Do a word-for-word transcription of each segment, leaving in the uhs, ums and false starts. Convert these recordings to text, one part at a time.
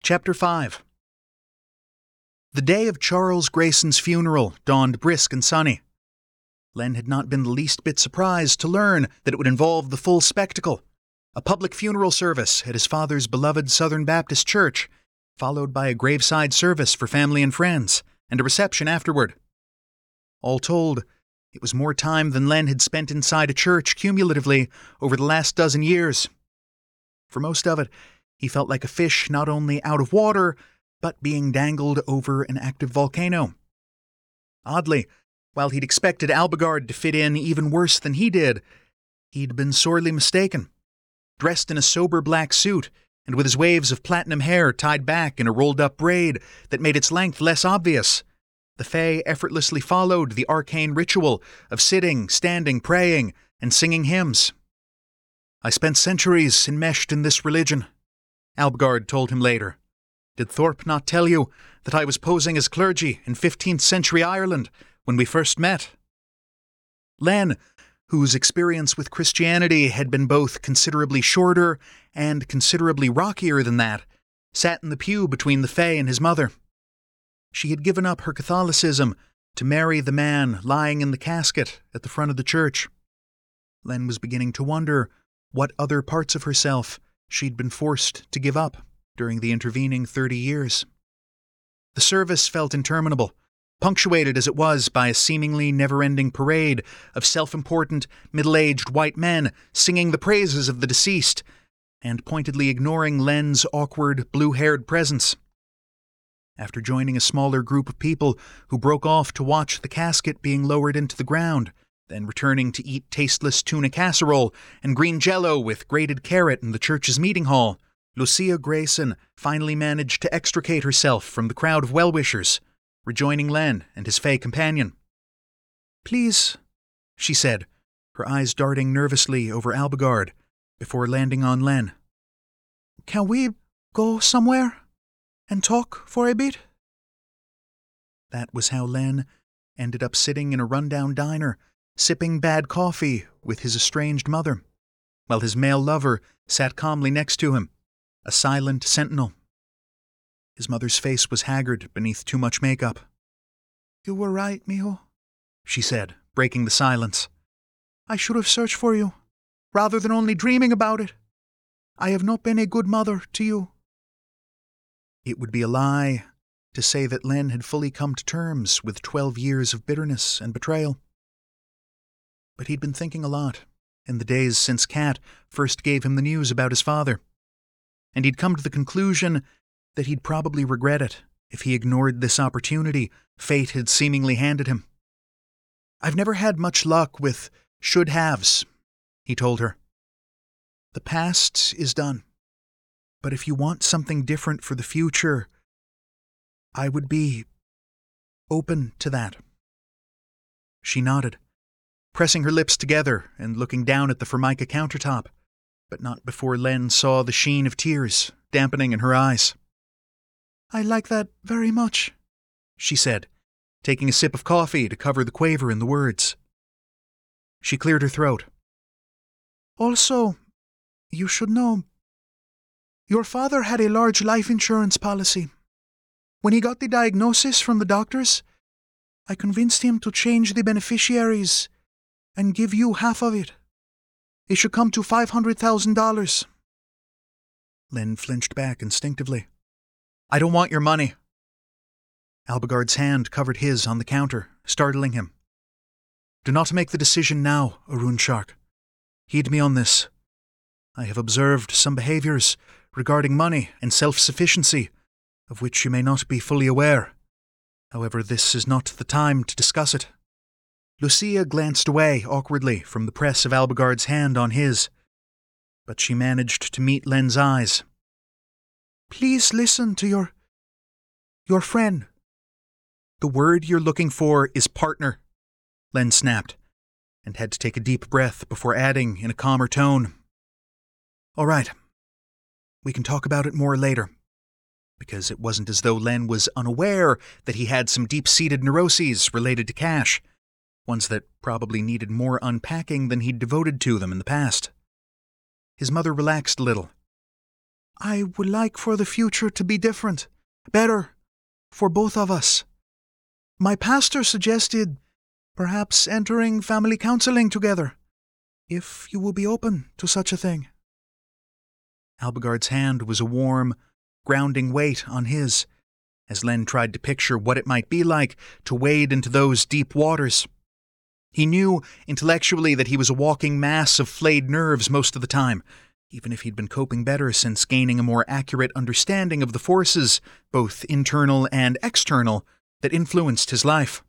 Chapter five. The day of Charles Grayson's funeral dawned brisk and sunny. Len had not been the least bit surprised to learn that it would involve the full spectacle, a public funeral service at his father's beloved Southern Baptist church, followed by a graveside service for family and friends, and a reception afterward. All told, it was more time than Len had spent inside a church cumulatively over the last dozen years. For most of it, he felt like a fish not only out of water, but being dangled over an active volcano. Oddly, while he'd expected Albigard to fit in even worse than he did, he'd been sorely mistaken. Dressed in a sober black suit, and with his waves of platinum hair tied back in a rolled-up braid that made its length less obvious, the Fae effortlessly followed the arcane ritual of sitting, standing, praying, and singing hymns. "I spent centuries enmeshed in this religion," Albigard told him later. "Did Thorpe not tell you that I was posing as clergy in fifteenth century Ireland when we first met?" Len, whose experience with Christianity had been both considerably shorter and considerably rockier than that, sat in the pew between the Fae and his mother. She had given up her Catholicism to marry the man lying in the casket at the front of the church. Len was beginning to wonder what other parts of herself she'd been forced to give up during the intervening thirty years. The service felt interminable, punctuated as it was by a seemingly never-ending parade of self-important, middle-aged white men singing the praises of the deceased and pointedly ignoring Len's awkward, blue-haired presence. After joining a smaller group of people who broke off to watch the casket being lowered into the ground, then returning to eat tasteless tuna casserole and green jello with grated carrot in the church's meeting hall, Lucia Grayson finally managed to extricate herself from the crowd of well-wishers, rejoining Len and his Fae companion. "Please," she said, her eyes darting nervously over Albigard before landing on Len. "Can we go somewhere and talk for a bit?" That was how Len ended up sitting in a rundown diner, sipping bad coffee with his estranged mother, while his male lover sat calmly next to him, a silent sentinel. His mother's face was haggard beneath too much makeup. "You were right, mijo," she said, breaking the silence. "I should have searched for you, rather than only dreaming about it. I have not been a good mother to you." It would be a lie to say that Len had fully come to terms with twelve years of bitterness and betrayal. But he'd been thinking a lot in the days since Kat first gave him the news about his father, and he'd come to the conclusion that he'd probably regret it if he ignored this opportunity fate had seemingly handed him. "I've never had much luck with should-haves," he told her. "The past is done, but if you want something different for the future, I would be open to that." She nodded, pressing her lips together and looking down at the Formica countertop, but not before Len saw the sheen of tears dampening in her eyes. "I like that very much," she said, taking a sip of coffee to cover the quaver in the words. She cleared her throat. "Also, you should know, your father had a large life insurance policy. When he got the diagnosis from the doctors, I convinced him to change the beneficiaries and give you half of it. It should come to five hundred thousand dollars. Len flinched back instinctively. "I don't want your money." Albigard's hand covered his on the counter, startling him. "Do not make the decision now, Arun Shark. Heed me on this. I have observed some behaviors regarding money and self-sufficiency, of which you may not be fully aware. However, this is not the time to discuss it." Lucia glanced away awkwardly from the press of Albigard's hand on his, but she managed to meet Len's eyes. "Please listen to your... your friend." "The word you're looking for is partner," Len snapped, and had to take a deep breath before adding in a calmer tone. "All right. We can talk about it more later." Because it wasn't as though Len was unaware that he had some deep-seated neuroses related to cash, ones that probably needed more unpacking than he'd devoted to them in the past. His mother relaxed a little. I would like for the future to be different, better, for both of us. My pastor suggested perhaps entering family counseling together, if you will be open to such a thing. Albigard's hand was a warm, grounding weight on his, as Len tried to picture what it might be like to wade into those deep waters. He knew intellectually that he was a walking mass of flayed nerves most of the time, even if he'd been coping better since gaining a more accurate understanding of the forces, both internal and external, that influenced his life.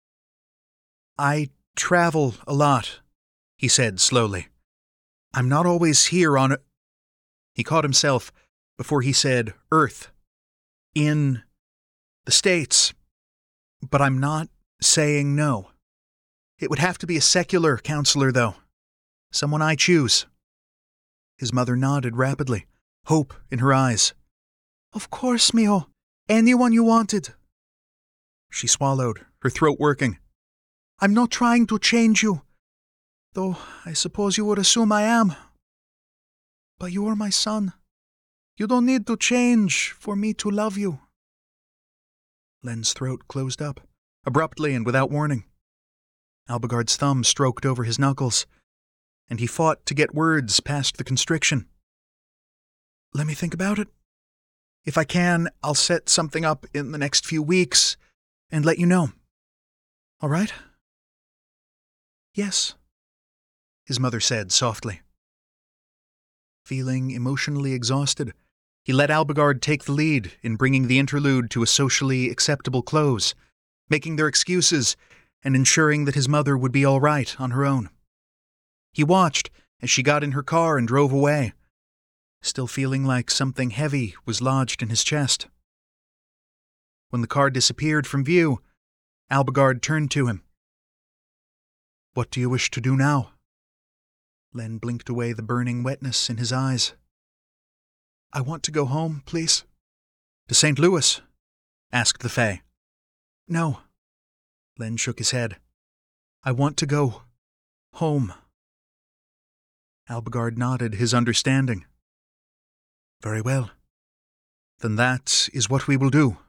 I travel a lot, he said slowly. I'm not always here on... He caught himself before he said Earth. In the States. But I'm not saying no. It would have to be a secular counselor, though. Someone I choose. His mother nodded rapidly, hope in her eyes. Of course, mijo. Anyone you wanted. She swallowed, her throat working. I'm not trying to change you, though I suppose you would assume I am. But you are my son. You don't need to change for me to love you. Len's throat closed up, abruptly and without warning. Albigard's thumb stroked over his knuckles, and he fought to get words past the constriction. Let me think about it. If I can, I'll set something up in the next few weeks and let you know. All right? Yes, his mother said softly. Feeling emotionally exhausted, he let Albigard take the lead in bringing the interlude to a socially acceptable close, making their excuses and ensuring that his mother would be all right on her own. He watched as she got in her car and drove away, still feeling like something heavy was lodged in his chest. When the car disappeared from view, Albigard turned to him. What do you wish to do now? Len blinked away the burning wetness in his eyes. I want to go home, please. To Saint Louis? Asked the Fae. No. Len shook his head. I want to go home. Albigard nodded his understanding. Very well. Then that is what we will do.